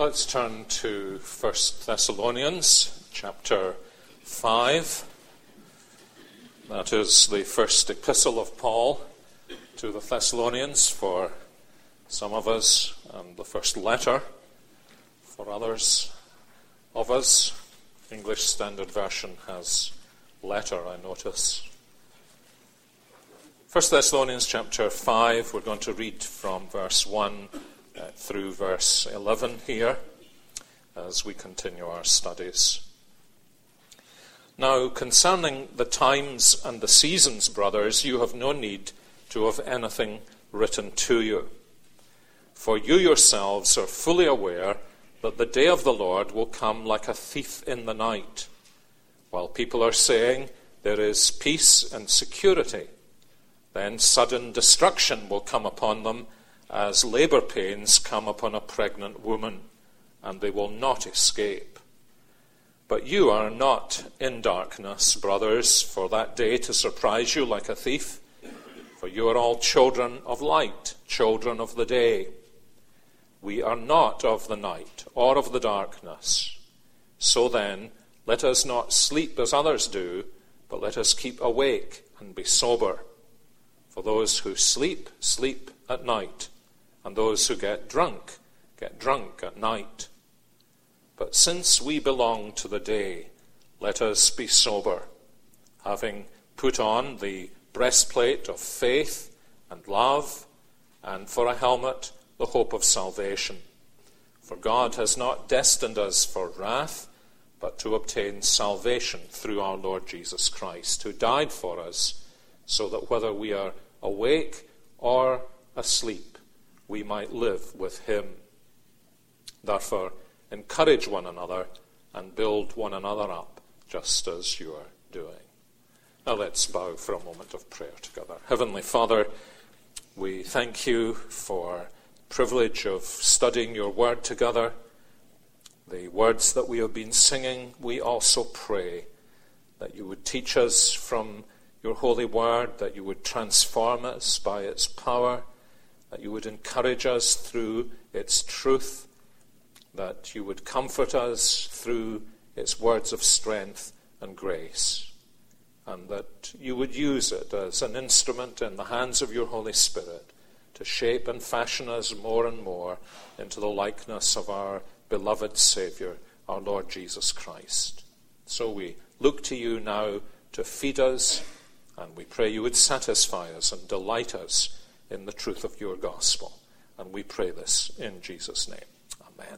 Let's turn to 1 Thessalonians chapter 5. That is the first epistle of Paul to the Thessalonians for some of us, and the first letter for others of us. English Standard Version has letter, I notice. 1 Thessalonians chapter 5, we're going to read from verse 1 through verse 11 here as we continue our studies. Now, concerning the times and the seasons, brothers, you have no need to have anything written to you. For you yourselves are fully aware that the day of the Lord will come like a thief in the night. While people are saying there is peace and security, then sudden destruction will come upon them as labor pains come upon a pregnant woman, and they will not escape. But you are not in darkness, brothers, for that day to surprise you like a thief. For you are all children of light, children of the day. We are not of the night or of the darkness. So then, let us not sleep as others do, but let us keep awake and be sober. For those who sleep, sleep at night, and those who get drunk at night. But since we belong to the day, let us be sober, having put on the breastplate of faith and love, and for a helmet, the hope of salvation. For God has not destined us for wrath, but to obtain salvation through our Lord Jesus Christ, who died for us, so that whether we are awake or asleep, we might live with him. Therefore, encourage one another and build one another up, just as you are doing. Now let's bow for a moment of prayer together. Heavenly Father, we thank you for the privilege of studying your word together. The words that we have been singing, we also pray that you would teach us from your holy word, that you would transform us by its power, that you would encourage us through its truth, that you would comfort us through its words of strength and grace, and that you would use it as an instrument in the hands of your Holy Spirit to shape and fashion us more and more into the likeness of our beloved Saviour, our Lord Jesus Christ. So we look to you now to feed us, and we pray you would satisfy us and delight us in the truth of your gospel. And we pray this in Jesus' name. Amen.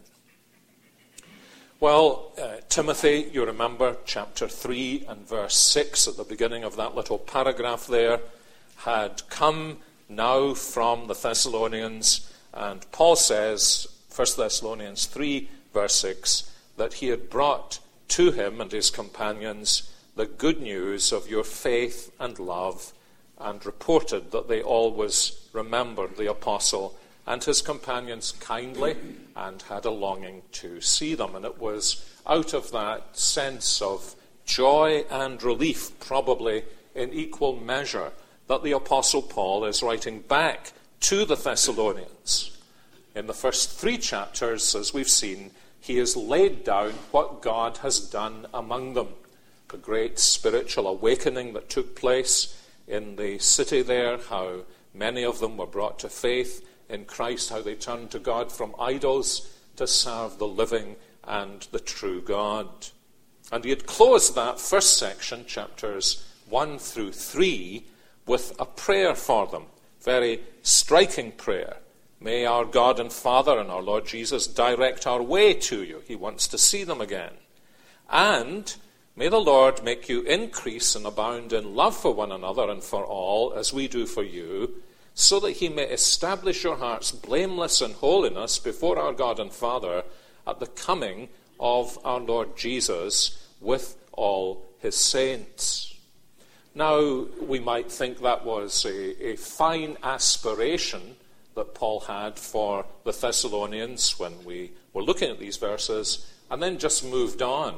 Well, Timothy, you remember chapter 3 and verse 6 at the beginning of that little paragraph there, had come now from the Thessalonians, and Paul says, 1 Thessalonians 3 verse 6, that he had brought to him and his companions the good news of your faith and love, and reported that they always remembered the apostle and his companions kindly and had a longing to see them. And it was out of that sense of joy and relief, probably in equal measure, that the apostle Paul is writing back to the Thessalonians. In the first 3 chapters, as we've seen, he has laid down what God has done among them. The great spiritual awakening that took place in the city there, how many of them were brought to faith in Christ, how they turned to God from idols to serve the living and the true God. And he had closed that first section, chapters 1 through 3, with a prayer for them. Very striking prayer. May our God and Father and our Lord Jesus direct our way to you. He wants to see them again. And may the Lord make you increase and abound in love for one another and for all, as we do for you, so that he may establish your hearts blameless in holiness before our God and Father at the coming of our Lord Jesus with all his saints. Now, we might think that was a fine aspiration that Paul had for the Thessalonians when we were looking at these verses, and then just moved on.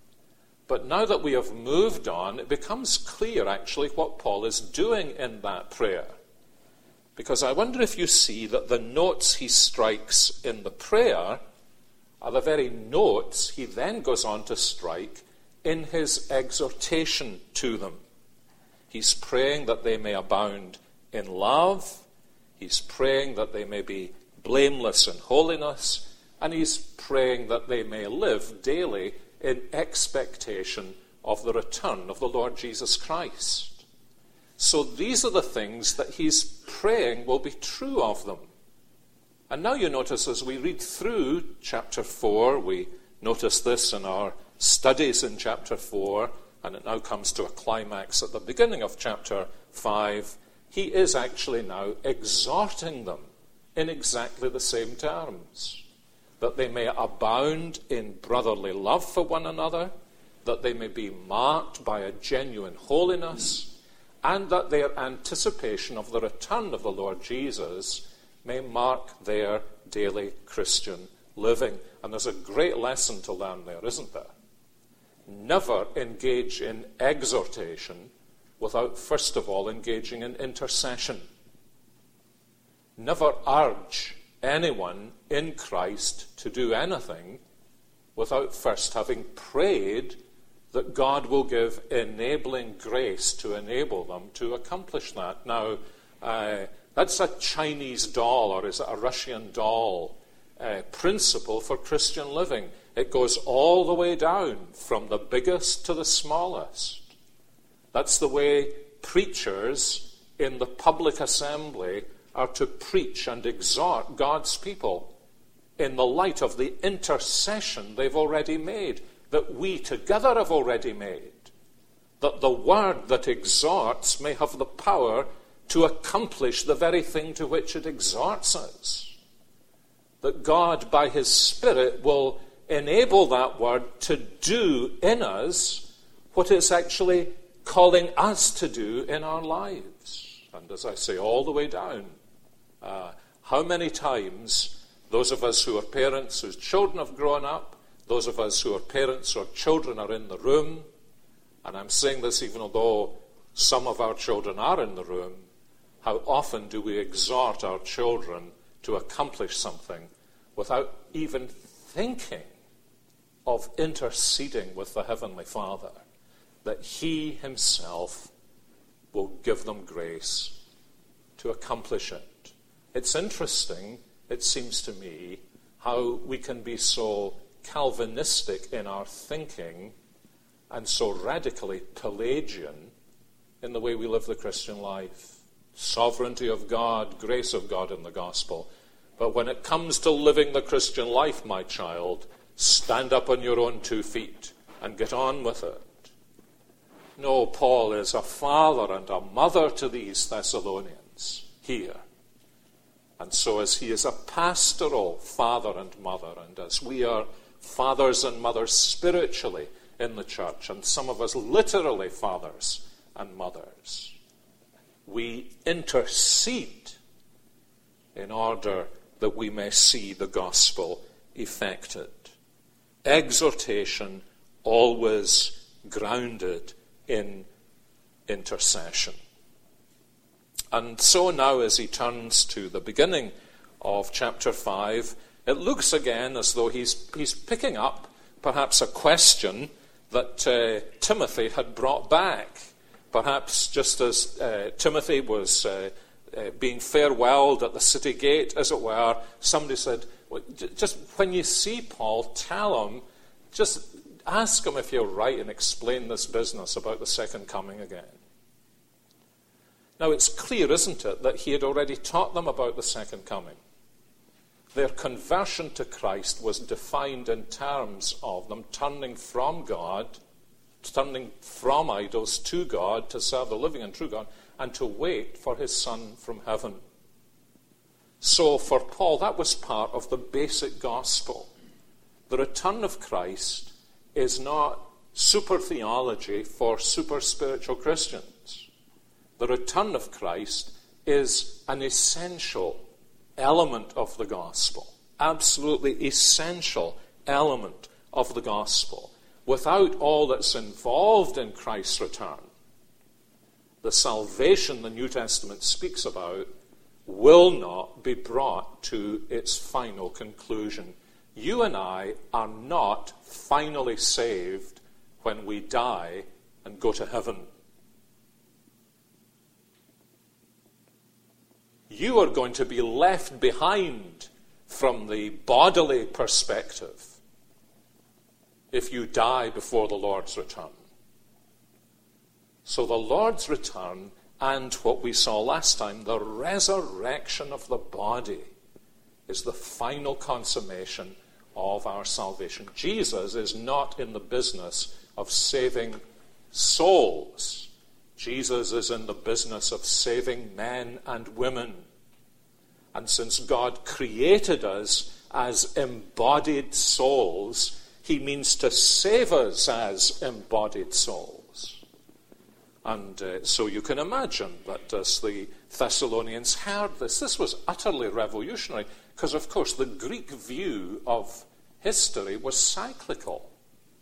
But now that we have moved on, it becomes clear actually what Paul is doing in that prayer. Because I wonder if you see that the notes he strikes in the prayer are the very notes he then goes on to strike in his exhortation to them. He's praying that they may abound in love. He's praying that they may be blameless in holiness. And he's praying that they may live daily in expectation of the return of the Lord Jesus Christ. So these are the things that he's praying will be true of them. And now you notice as we read through chapter 4, we notice this in our studies in chapter 4, and it now comes to a climax at the beginning of chapter 5, he is actually now exhorting them in exactly the same terms. That they may abound in brotherly love for one another, that they may be marked by a genuine holiness, and that their anticipation of the return of the Lord Jesus may mark their daily Christian living. And there's a great lesson to learn there, isn't there? Never engage in exhortation without first of all engaging in intercession. Never urge anyone in Christ to do anything without first having prayed that God will give enabling grace to enable them to accomplish that. Now, that's a Chinese doll, or is it a Russian doll, principle for Christian living. It goes all the way down from the biggest to the smallest. That's the way preachers in the public assembly are to preach and exhort God's people in the light of the intercession they've already made, that we together have already made, that the word that exhorts may have the power to accomplish the very thing to which it exhorts us, that God by his Spirit will enable that word to do in us what it's actually calling us to do in our lives. And as I say, all the way down, how many times those of us who are parents whose children have grown up, those of us who are parents whose children are in the room, and I'm saying this even although some of our children are in the room, how often do we exhort our children to accomplish something without even thinking of interceding with the Heavenly Father, that he himself will give them grace to accomplish it. It's interesting, it seems to me, how we can be so Calvinistic in our thinking and so radically Pelagian in the way we live the Christian life. Sovereignty of God, grace of God in the gospel. But when it comes to living the Christian life, my child, stand up on your own 2 feet and get on with it. No, Paul is a father and a mother to these Thessalonians here. And so as he is a pastoral father and mother, and as we are fathers and mothers spiritually in the church, and some of us literally fathers and mothers, we intercede in order that we may see the gospel effected. Exhortation always grounded in intercession. And so now as he turns to the beginning of chapter 5, it looks again as though he's picking up perhaps a question that Timothy had brought back. Perhaps just as Timothy was being farewelled at the city gate, as it were, somebody said, well, just when you see Paul, tell him, just ask him if he'll write and explain this business about the second coming again. Now it's clear, isn't it, that he had already taught them about the second coming. Their conversion to Christ was defined in terms of them turning from God, turning from idols to God to serve the living and true God, and to wait for his Son from heaven. So for Paul, that was part of the basic gospel. The return of Christ is not super theology for super spiritual Christians. The return of Christ is an essential element of the gospel, absolutely essential element of the gospel. Without all that's involved in Christ's return, the salvation the New Testament speaks about will not be brought to its final conclusion. you and I are not finally saved when we die and go to heaven. You are going to be left behind from the bodily perspective if you die before the Lord's return. So the Lord's return and what we saw last time, the resurrection of the body, is the final consummation of our salvation. Jesus is not in the business of saving souls. Jesus is in the business of saving men and women. And since God created us as embodied souls, he means to save us as embodied souls. And so you can imagine that as the Thessalonians heard this was utterly revolutionary, because of course the Greek view of history was cyclical.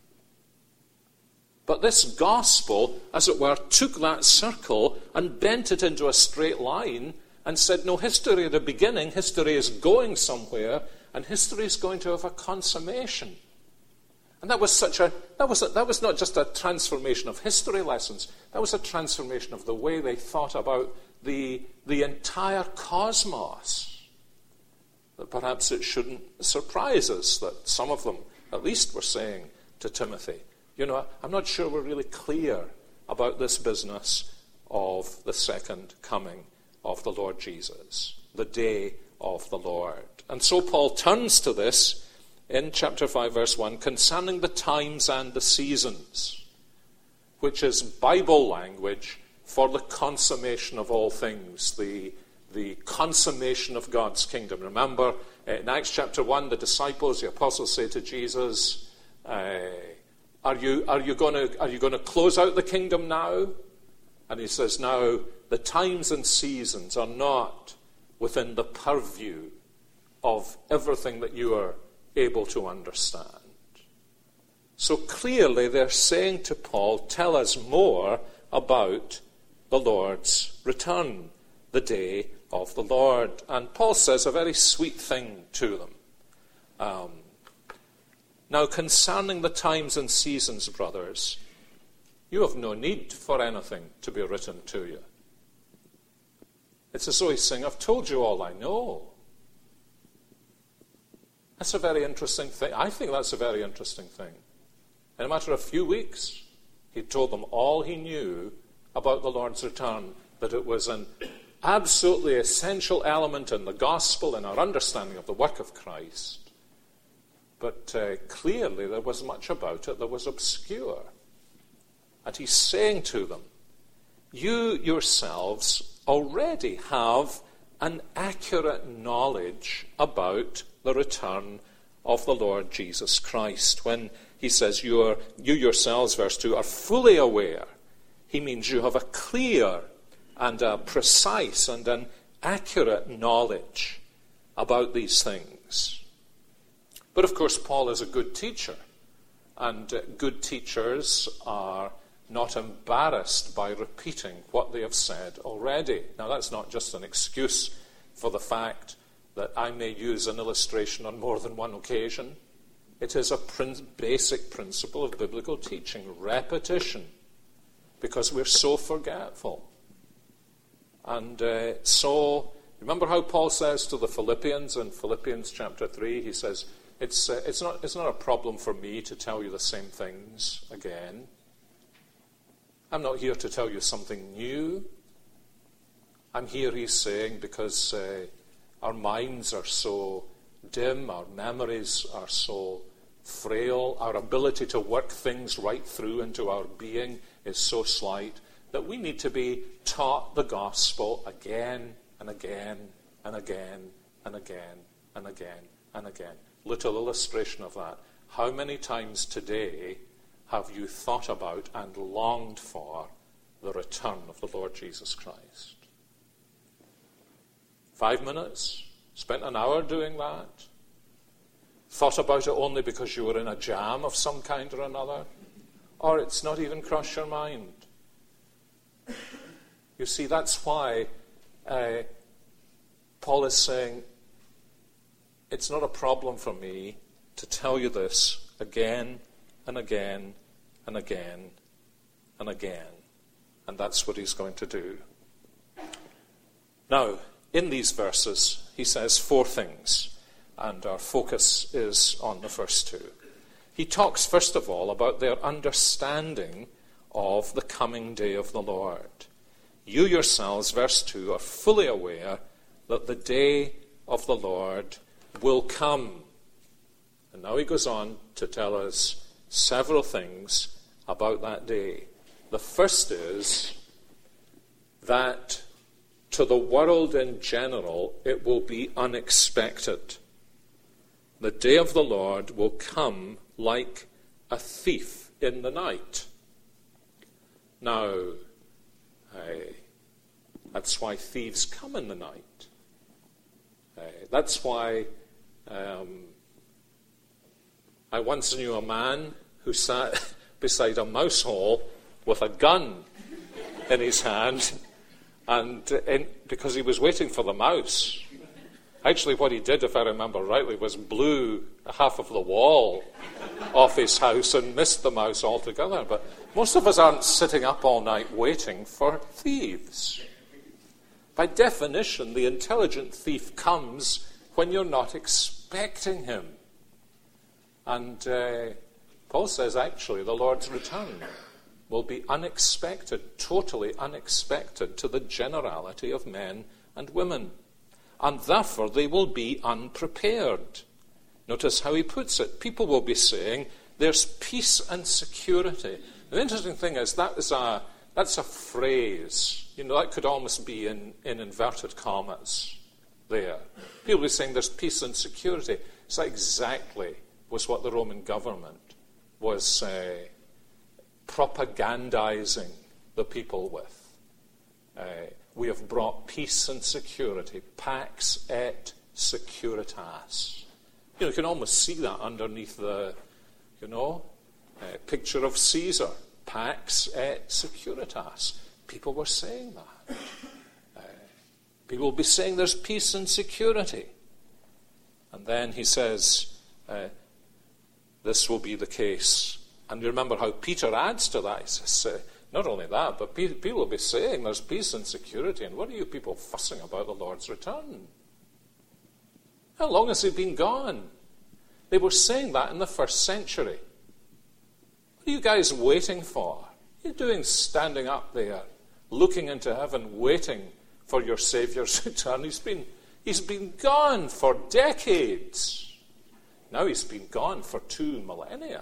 But this gospel, as it were, took that circle and bent it into a straight line and said, no, history at the beginning, history is going somewhere, and history is going to have a consummation. And that was not just a transformation of history lessons, that was a transformation of the way they thought about the entire cosmos. That perhaps it shouldn't surprise us that some of them, at least, were saying to Timothy, I'm not sure we're really clear about this business of the second coming of the Lord Jesus, the day of the Lord. And so Paul turns to this in chapter 5, verse 1, concerning the times and the seasons, which is Bible language for the consummation of all things, the consummation of God's kingdom. Remember, in Acts chapter 1, the disciples, the apostles say to Jesus, Are you going to close out the kingdom now? And he says, now, the times and seasons are not within the purview of everything that you are able to understand. So clearly they're saying to Paul, tell us more about the Lord's return, the day of the Lord. And Paul says a very sweet thing to them. Now, concerning the times and seasons, brothers, you have no need for anything to be written to you. It's as though he's saying, I've told you all I know. That's a very interesting thing. I think that's a very interesting thing. In a matter of a few weeks, he told them all he knew about the Lord's return, that it was an absolutely essential element in the gospel and our understanding of the work of Christ. But clearly there was much about it that was obscure. And he's saying to them, you yourselves already have an accurate knowledge about the return of the Lord Jesus Christ. When he says you yourselves, verse 2, are fully aware, he means you have a clear and a precise and an accurate knowledge about these things. But of course, Paul is a good teacher, and good teachers are not embarrassed by repeating what they have said already. Now, that's not just an excuse for the fact that I may use an illustration on more than one occasion. It is a basic principle of biblical teaching, repetition, because we're so forgetful. And so, remember how Paul says to the Philippians in Philippians chapter 3, he says, it's not a problem for me to tell you the same things again. I'm not here to tell you something new. I'm here, he's saying, because our minds are so dim, our memories are so frail, our ability to work things right through into our being is so slight, that we need to be taught the gospel again and again and again and again and again and again. Little illustration of that. How many times today have you thought about and longed for the return of the Lord Jesus Christ? 5 minutes? Spent an hour doing that? Thought about it only because you were in a jam of some kind or another? Or it's not even crossed your mind? You see, that's why Paul is saying, it's not a problem for me to tell you this again and again and again and again. And that's what he's going to do. Now, in these verses, he says 4 things, and our focus is on the first 2. He talks, first of all, about their understanding of the coming day of the Lord. You yourselves, verse 2, are fully aware that the day of the Lord will come. And now he goes on to tell us several things about that day. The first is that to the world in general, it will be unexpected. The day of the Lord will come like a thief in the night. Now, that's why thieves come in the night. That's why I once knew a man who sat beside a mouse hole with a gun in his hand, and because he was waiting for the mouse. Actually, what he did, if I remember rightly, was blew half of the wall off his house and missed the mouse altogether. But most of us aren't sitting up all night waiting for thieves. By definition, the intelligent thief comes when you're not expecting him. And Paul says, actually, the Lord's return will be unexpected, totally unexpected to the generality of men and women. And therefore, they will be unprepared. Notice how he puts it. People will be saying, there's peace and security. The interesting thing is, that's a phrase. That could almost be in inverted commas there. People will be saying there's peace and security. So exactly was what the Roman government was propagandizing the people with. We have brought peace and security, pax et securitas. You can almost see that underneath the, picture of Caesar, pax et securitas. People were saying that. People will be saying there's peace and security. And then he says, this will be the case. And you remember how Peter adds to that. He says, not only that, but people will be saying there's peace and security. And what are you people fussing about the Lord's return? How long has he been gone? They were saying that in the first century. What are you guys waiting for? What are you doing standing up there, looking into heaven, waiting for your Saviour's return? He's been gone for decades. Now he's been gone for 2 millennia.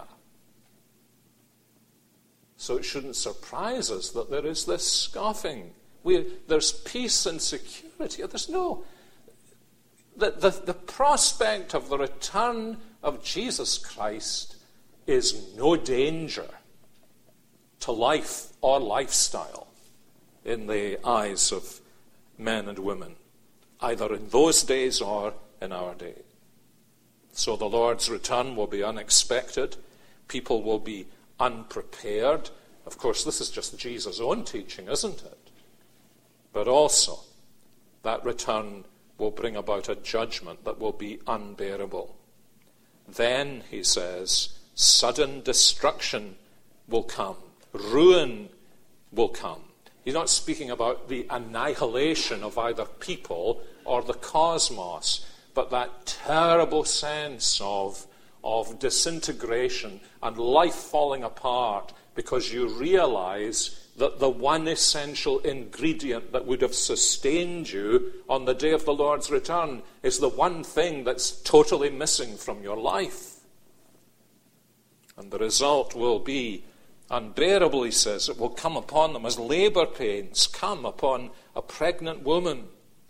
So it shouldn't surprise us that there is this scoffing. There's peace and security. There's no... The prospect of the return of Jesus Christ is no danger to life or lifestyle in the eyes of men and women, either in those days or in our day. So the Lord's return will be unexpected. People will be unprepared. Of course, this is just Jesus' own teaching, isn't it? But also, that return will bring about a judgment that will be unbearable. Then, he says, sudden destruction will come. Ruin will come. He's not speaking about the annihilation of either people or the cosmos, but that terrible sense of disintegration and life falling apart because you realize that the one essential ingredient that would have sustained you on the day of the Lord's return is the one thing that's totally missing from your life. And the result will be unbearable, he says. It will come upon them as labor pains come upon a pregnant woman.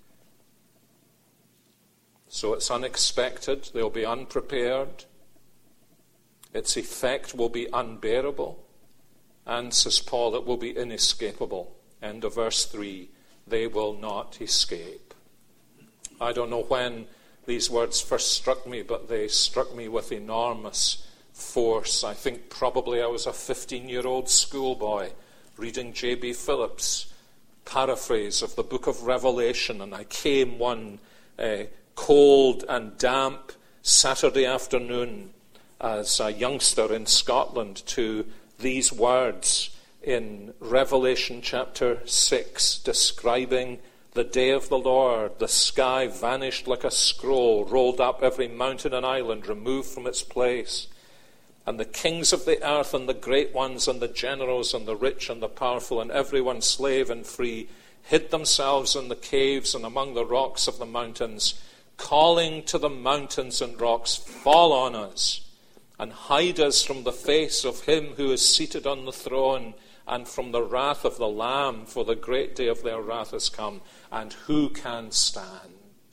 So it's unexpected. They'll be unprepared. Its effect will be unbearable. And, says Paul, it will be inescapable. End of verse 3. They will not escape. I don't know when these words first struck me, but they struck me with enormous force. I think probably I was a 15-year-old schoolboy reading J.B. Phillips' paraphrase of the book of Revelation, and I came one cold and damp Saturday afternoon as a youngster in Scotland to these words in Revelation chapter 6, describing the day of the Lord. The sky vanished like a scroll, rolled up, every mountain and island removed from its place. And the kings of the earth and the great ones and the generals and the rich and the powerful and everyone slave and free hid themselves in the caves and among the rocks of the mountains, calling to the mountains and rocks, fall on us and hide us from the face of him who is seated on the throne and from the wrath of the Lamb, for the great day of their wrath has come, and who can stand?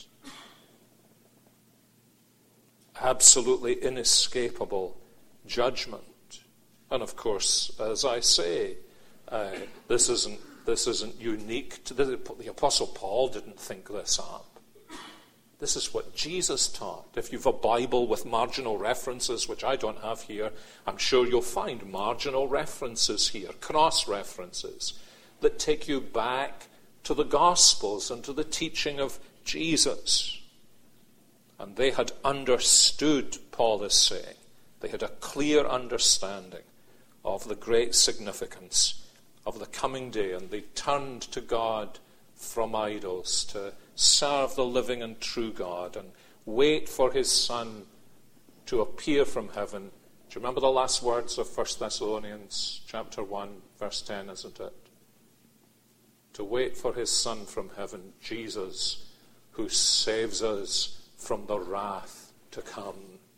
Absolutely inescapable judgment. And of course, as I say, this isn't unique to the Apostle Paul didn't think this up. This is what Jesus taught. If you've a Bible with marginal references, which I don't have here, I'm sure you'll find marginal references here, cross-references, that take you back to the Gospels and to the teaching of Jesus. And they had understood, Paul is saying, they had a clear understanding of the great significance of the coming day, and they turned to God from idols to serve the living and true God and wait for his Son to appear from heaven. Do you remember the last words of 1 Thessalonians chapter 1, verse 10, isn't it? To wait for his Son from heaven, Jesus, who saves us from the wrath to come.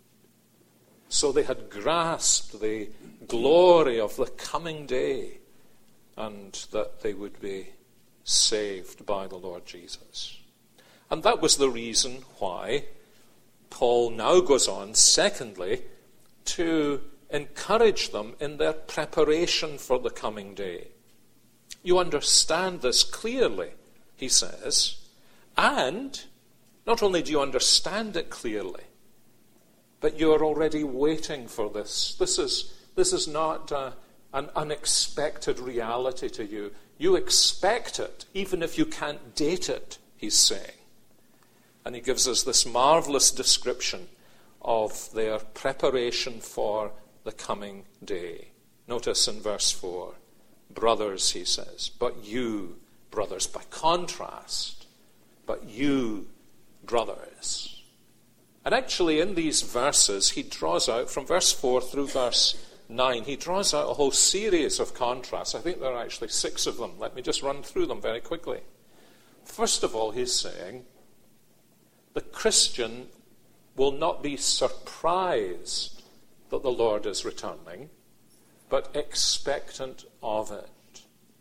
So they had grasped the glory of the coming day and that they would be saved by the Lord Jesus. And that was the reason why Paul now goes on, secondly, to encourage them in their preparation for the coming day. You understand this clearly, he says, and not only do you understand it clearly, but you are already waiting for this. This is not an unexpected reality to you. You expect it, even if you can't date it, he's saying. And he gives us this marvelous description of their preparation for the coming day. Notice in verse 4, brothers, he says, but you, brothers, by contrast, but you, brothers. And actually in these verses, he draws out, from verse 4 through verse 9, he draws out a whole series of contrasts. I think there are actually 6 of them. Let me just run through them very quickly. First of all, he's saying, the Christian will not be surprised that the Lord is returning, but expectant of it.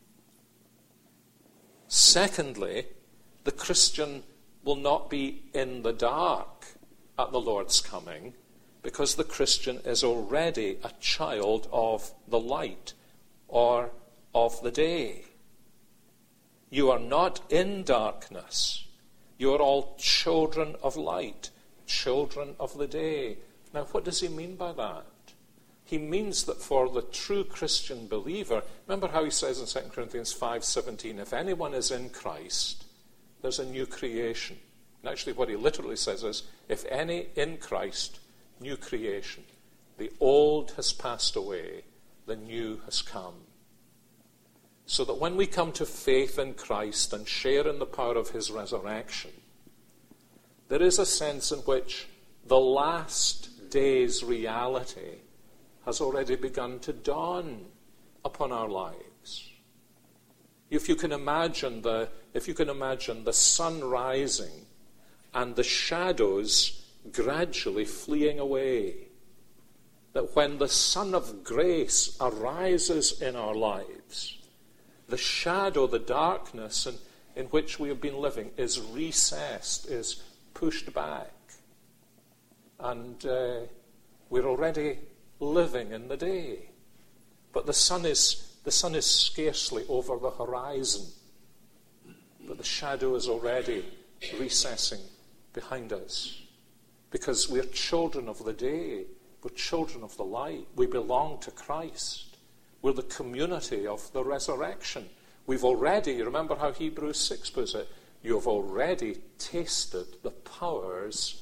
Secondly, the Christian will not be in the dark at the Lord's coming, because the Christian is already a child of the light or of the day. You are not in darkness. You are all children of light, children of the day. Now, what does he mean by that? He means that for the true Christian believer, remember how he says in 2 Corinthians 5:17, if anyone is in Christ, there's a new creation. And actually what he literally says is, if any in Christ, new creation. The old has passed away, the new has come. So that when we come to faith in Christ and share in the power of his resurrection, there is a sense in which the last day's reality has already begun to dawn upon our lives. If you can imagine the sun rising and the shadows gradually fleeing away, that when the Son of Grace arises in our lives, the shadow, the darkness in which we have been living is recessed, is pushed back. And we're already living in the day. But the sun is scarcely over the horizon. But the shadow is already recessing behind us. Because we're children of the day. We're children of the light. We belong to Christ. We're the community of the resurrection. We've already, remember how Hebrews 6 puts it, you've already tasted the powers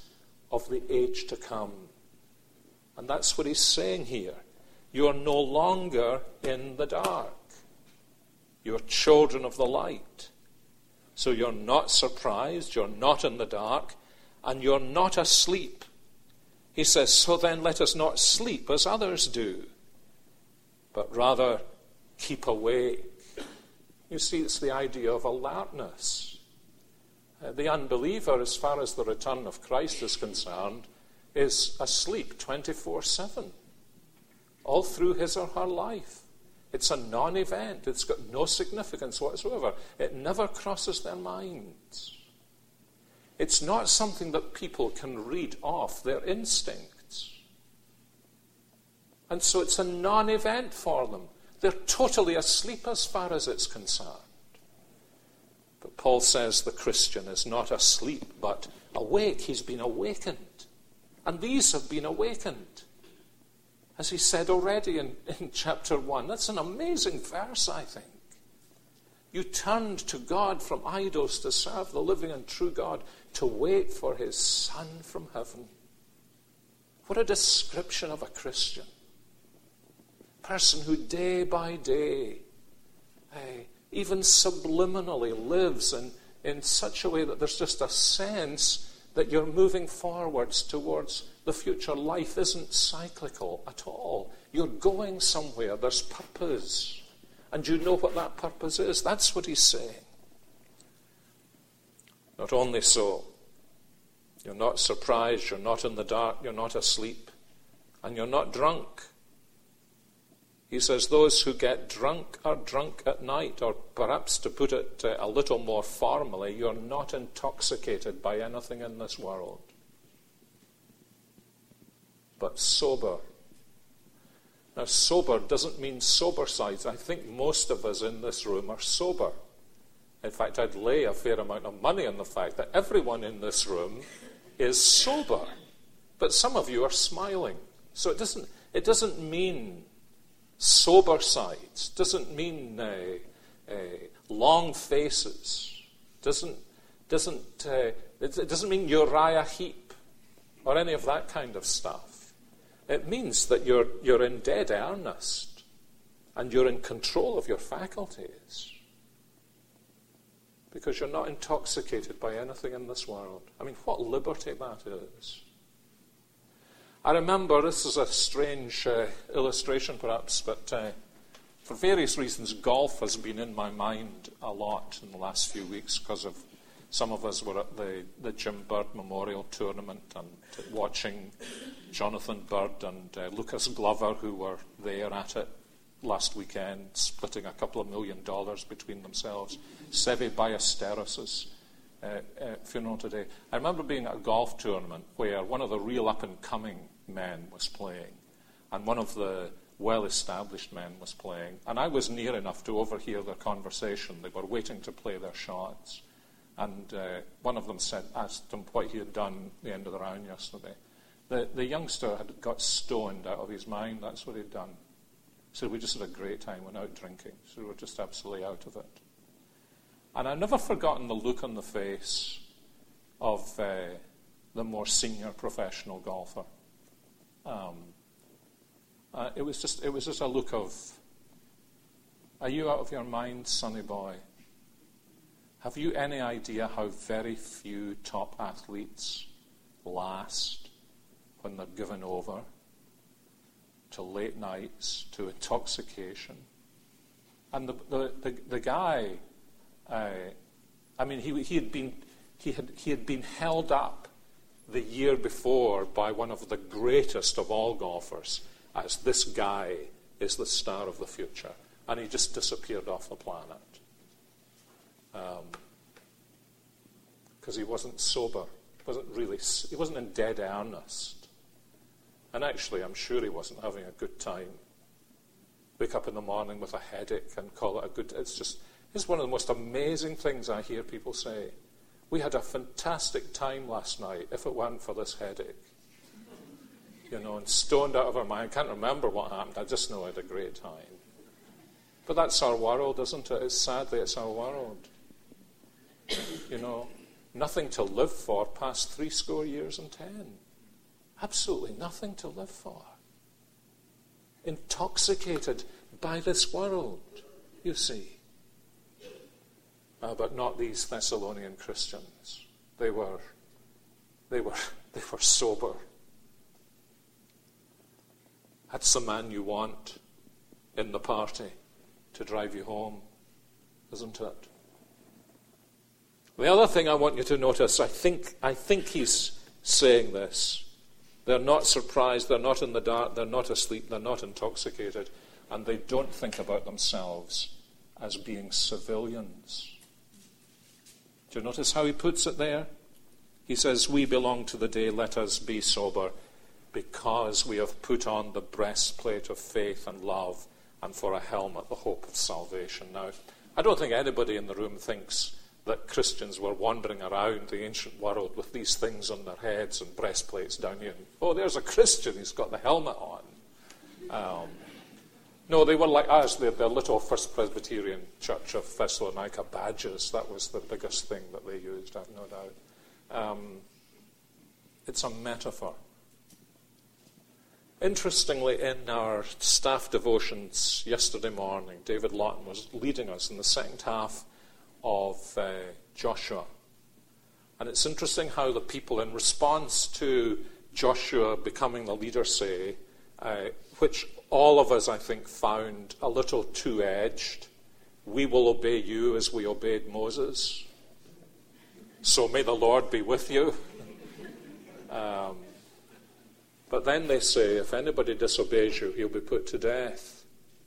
of the age to come. And that's what he's saying here. You're no longer in the dark. You're children of the light. So you're not surprised, you're not in the dark, and you're not asleep. He says, so then let us not sleep as others do, but rather keep awake. You see, it's the idea of alertness. The unbeliever, as far as the return of Christ is concerned, is asleep 24/7, all through his or her life. It's a non-event. It's got no significance whatsoever. It never crosses their minds. It's not something that people can read off their instincts. And so it's a non-event for them. They're totally asleep as far as it's concerned. But Paul says the Christian is not asleep, but awake. He's been awakened. And these have been awakened. As he said already in chapter 1. That's an amazing verse, I think. You turned to God from idols to serve the living and true God, to wait for his Son from heaven. What a description of a Christian. A person who day by day, even subliminally lives in such a way that there's just a sense that you're moving forwards towards the future. Life isn't cyclical at all. You're going somewhere. There's purpose. And you know what that purpose is. That's what he's saying. Not only so, you're not surprised, you're not in the dark, you're not asleep, and you're not drunk. He says those who get drunk are drunk at night, or perhaps to put it a little more formally, you're not intoxicated by anything in this world, but sober. Now, sober doesn't mean sober sides. I think most of us in this room are sober. In fact, I'd lay a fair amount of money on the fact that everyone in this room is sober. But some of you are smiling. So it doesn't mean sober sides. Doesn't mean long faces. It doesn't mean Uriah Heep or any of that kind of stuff. It means that you're in dead earnest and you're in control of your faculties because you're not intoxicated by anything in this world. I mean, what liberty that is. I remember, this is a strange illustration perhaps, but for various reasons golf has been in my mind a lot in the last few weeks because of some of us were at the Jim Bird Memorial Tournament and watching Jonathan Bird and Lucas Glover, who were there at it last weekend, splitting a couple of $1 million between themselves. Seve Ballesteros' funeral today. I remember being at a golf tournament where one of the real up-and-coming men was playing and one of the well-established men was playing. And I was near enough to overhear their conversation. They were waiting to play their shots. And one of them asked him what he had done at the end of the round yesterday. The youngster had got stoned out of his mind. That's what he'd done. He said, we just had a great time, went out drinking. So we were just absolutely out of it. And I've never forgotten the look on the face of the more senior professional golfer. It was just a look of, are you out of your mind, sonny boy? Have you any idea how very few top athletes last when they're given over to late nights, to intoxication? And the guy, I mean, he had been held up the year before by one of the greatest of all golfers as this guy is the star of the future, and he just disappeared off the planet. Because he wasn't sober, he wasn't in dead earnest. And actually, I'm sure he wasn't having a good time. Wake up in the morning with a headache and call it a good... It's one of the most amazing things I hear people say. We had a fantastic time last night if it weren't for this headache. And stoned out of our mind. I can't remember what happened. I just know I had a great time. But that's our world, isn't it? Sadly, it's our world. Nothing to live for past 70 years and 10. absolutely nothing to live for. Intoxicated by this world, you see. But not these Thessalonian Christians. They were sober. That's the man you want in the party to drive you home, isn't it? The other thing I want you to notice, I think he's saying this. They're not surprised, they're not in the dark, they're not asleep, they're not intoxicated, and they don't think about themselves as being civilians. Do you notice how he puts it there? He says, we belong to the day, let us be sober, because we have put on the breastplate of faith and love, and for a helmet the hope of salvation. Now, I don't think anybody in the room thinks that Christians were wandering around the ancient world with these things on their heads and breastplates down here. Oh, there's a Christian, he's got the helmet on. No, they were like us, their little First Presbyterian Church of Thessalonica badges. That was the biggest thing that they used, I've no doubt. It's a metaphor. Interestingly, in our staff devotions yesterday morning, David Lawton was leading us in the second half of Joshua. And it's interesting how the people, in response to Joshua becoming the leader, say, which all of us, I think, found a little two-edged, we will obey you as we obeyed Moses. So may the Lord be with you. But then they say, if anybody disobeys you, he'll be put to death.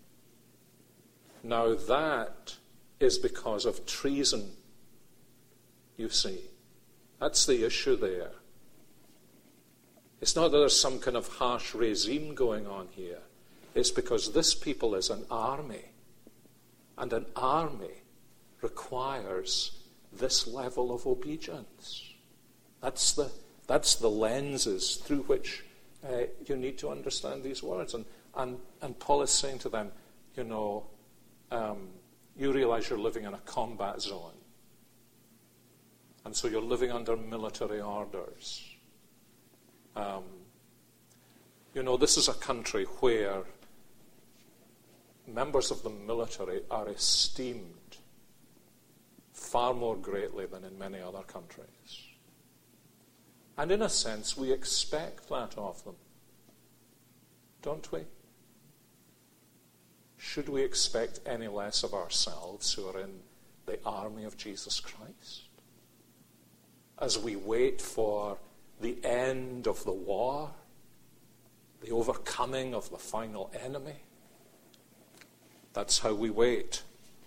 Now that is because of treason, you see. That's the issue there. It's not that there's some kind of harsh regime going on here. It's because this people is an army. And an army requires this level of obedience. That's the lenses through which you need to understand these words. And Paul is saying to them, you realize you're living in a combat zone. And so you're living under military orders. This is a country where members of the military are esteemed far more greatly than in many other countries. And in a sense, we expect that of them. Don't we? Should we expect any less of ourselves who are in the army of Jesus Christ? As we wait for the end of the war, the overcoming of the final enemy, that's how we wait.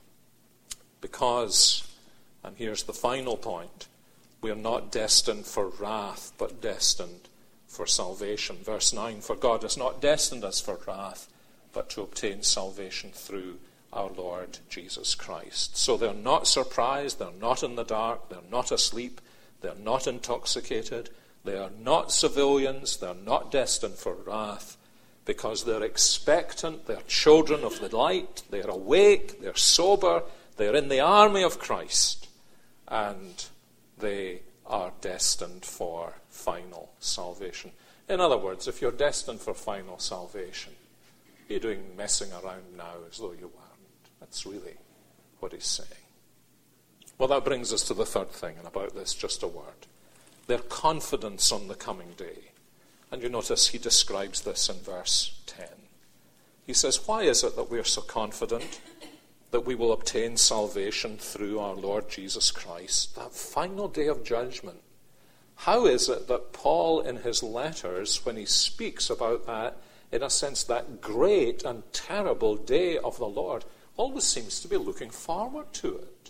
Because, and here's the final point, we are not destined for wrath, but destined for salvation. Verse 9, for God has not destined us for wrath, but to obtain salvation through our Lord Jesus Christ. So they're not surprised, they're not in the dark, they're not asleep, they're not intoxicated, they are not civilians, they're not destined for wrath, because they're expectant, they're children of the light, they're awake, they're sober, they're in the army of Christ, and they are destined for final salvation. In other words, if you're destined for final salvation, you're doing messing around now as though you weren't. That's really what he's saying. Well, that brings us to the third thing, and about this, just a word. Their confidence on the coming day. And you notice he describes this in verse 10. He says, why is it that we are so confident that we will obtain salvation through our Lord Jesus Christ, that final day of judgment? How is it that Paul, in his letters, when he speaks about that, in a sense, that great and terrible day of the Lord, always seems to be looking forward to it?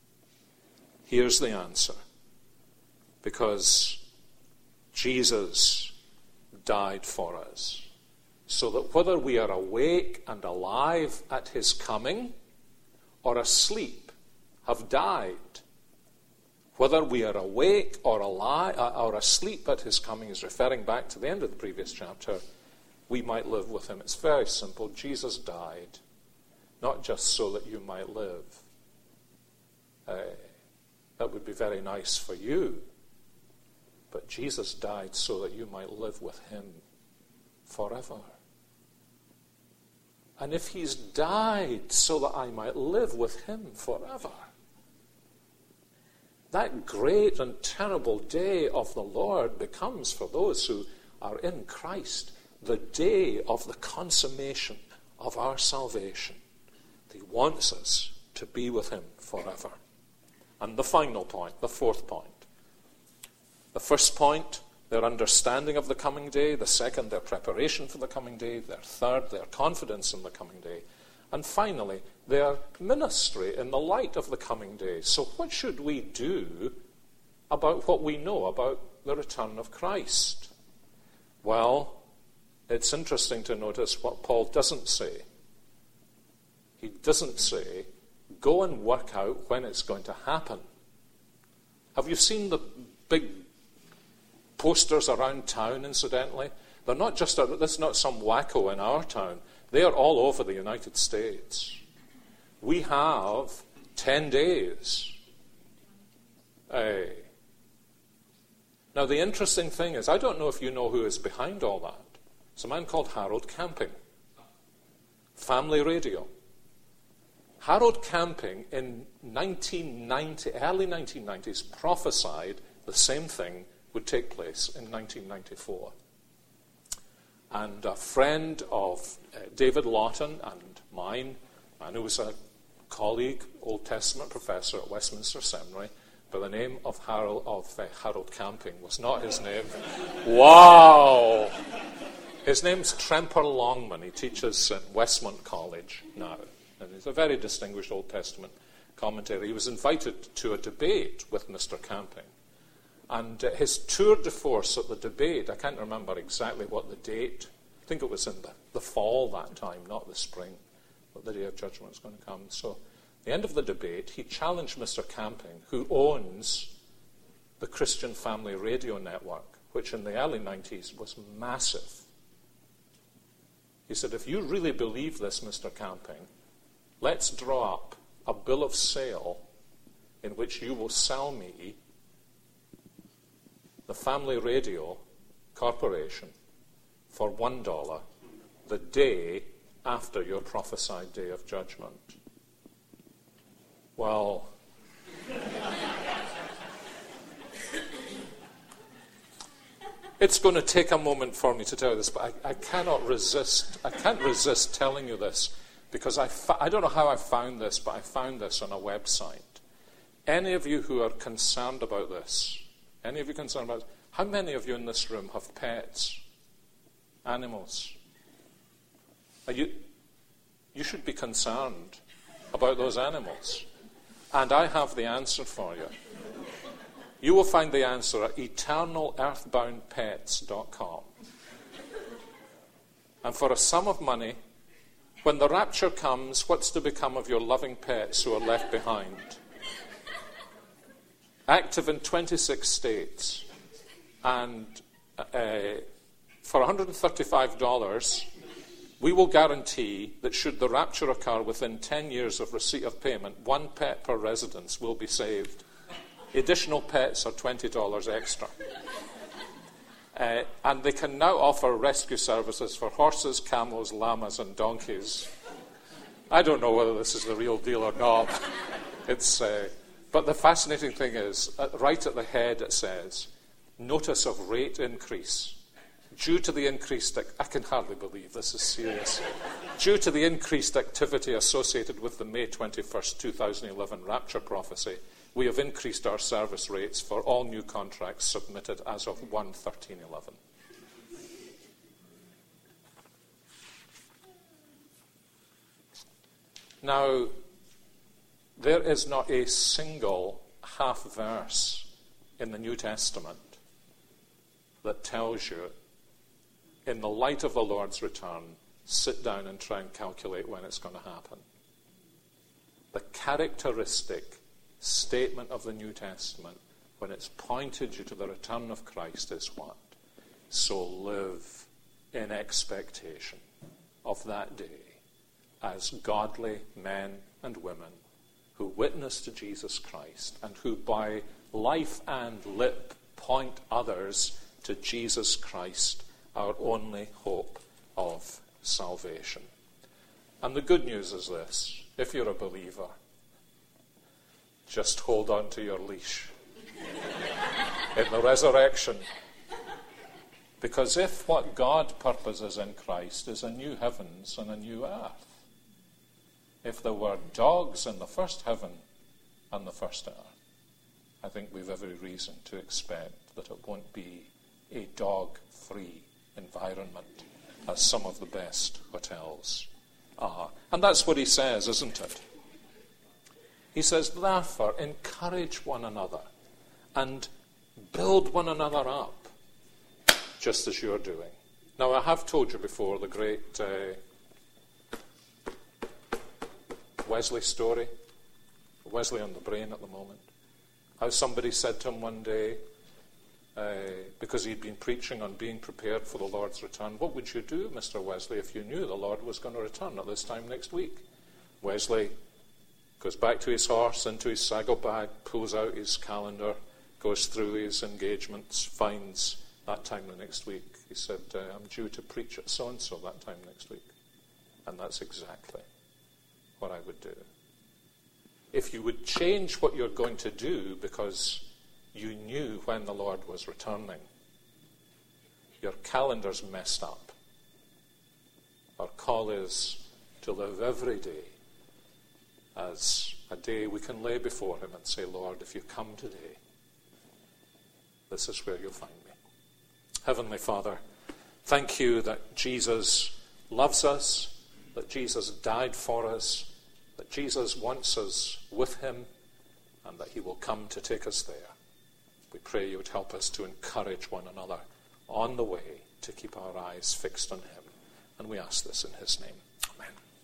Here's the answer. Because Jesus died for us, so that whether we are awake and alive at his coming, or asleep, have died, whether we are awake or alive or asleep at his coming, is referring back to the end of the previous chapter, we might live with him. It's very simple. Jesus died, not just so that you might live. That would be very nice for you. but Jesus died so that you might live with him forever. And if he's died so that I might live with him forever, that great and terrible day of the Lord becomes, for those who are in Christ, the day of the consummation of our salvation. He wants us to be with him forever. And the final point, the fourth point. The first point, their understanding of the coming day. The second, their preparation for the coming day. Their third, their confidence in the coming day. And finally, their ministry in the light of the coming day. So what should we do about what we know about the return of Christ? Well, it's interesting to notice what Paul doesn't say. He doesn't say, go and work out when it's going to happen. Have you seen the big posters around town, incidentally? They're not just, this is not some wacko in our town. They are all over the United States. We have 10 days. Now, the interesting thing is, I don't know if you know who is behind all that. It's a man called Harold Camping. Family Radio. Harold Camping in 1990, early 1990s, prophesied the same thing would take place in 1994. And a friend of David Lawton and mine, and who was a colleague, Old Testament professor at Westminster Seminary, by the name of Harold Camping was not his name. Wow! His name's Tremper Longman. He teaches at Westmont College now. And he's a very distinguished Old Testament commentator. He was invited to a debate with Mr. Camping. And his tour de force at the debate, I can't remember exactly what the date, I think it was in the fall that time, not the spring, but the day of judgment is going to come. So at the end of the debate, he challenged Mr. Camping, who owns the Christian Family Radio Network, which in the early 90s was massive. He said, if you really believe this, Mr. Camping, let's draw up a bill of sale in which you will sell me the Family Radio Corporation for $1 the day after your prophesied day of judgment. Well, it's going to take a moment for me to tell you this, but I can't resist telling you this, because I don't know how I found this, but I found this on a website. Any of you who are concerned about this, how many of you in this room have pets, animals? You should be concerned about those animals. And I have the answer for you. You will find the answer at eternalerthboundpets.com. And for a sum of money, when the rapture comes, what's to become of your loving pets who are left behind? Active in 26 states. And for $135, we will guarantee that should the rapture occur within 10 years of receipt of payment, one pet per residence will be saved. Additional pets are $20 extra. And they can now offer rescue services for horses, camels, llamas, and donkeys. I don't know whether this is the real deal or not. But the fascinating thing is, right at the head it says, notice of rate increase. Due to the increased, I can hardly believe this is serious. Due to the increased activity associated with the May 21st, 2011 rapture prophecy, we have increased our service rates for all new contracts submitted as of 1/13/11. Now, there is not a single half verse in the New Testament that tells you, in the light of the Lord's return, sit down and try and calculate when it's going to happen. The characteristic statement of the New Testament, when it's pointed you to the return of Christ, is what? So live in expectation of that day as godly men and women who witness to Jesus Christ and who by life and lip point others to Jesus Christ, our only hope of salvation. And the good news is this: if you're a believer, just hold on to your leash in the resurrection. Because if what God purposes in Christ is a new heavens and a new earth, if there were dogs in the first heaven and the first earth, I think we've every reason to expect that it won't be a dog-free environment as some of the best hotels are. And that's what he says, isn't it? He says, therefore, encourage one another and build one another up, just as you're doing. Now, I have told you before the great Wesley story, Wesley on the brain at the moment. How somebody said to him one day, because he'd been preaching on being prepared for the Lord's return, what would you do, Mr. Wesley, if you knew the Lord was going to return at this time next week? Wesley goes back to his horse, into his saddlebag, pulls out his calendar, goes through his engagements, finds that time the next week. He said, I'm due to preach at so-and-so that time next week. And that's exactly what I would do. If you would change what you're going to do because you knew when the Lord was returning, your calendar's messed up. Our call is to live every day as a day we can lay before him and say, Lord, if you come today, this is where you'll find me. Heavenly Father, thank you that Jesus loves us, that Jesus died for us, that Jesus wants us with him, and that he will come to take us there. We pray you would help us to encourage one another on the way to keep our eyes fixed on him. And we ask this in his name. Amen.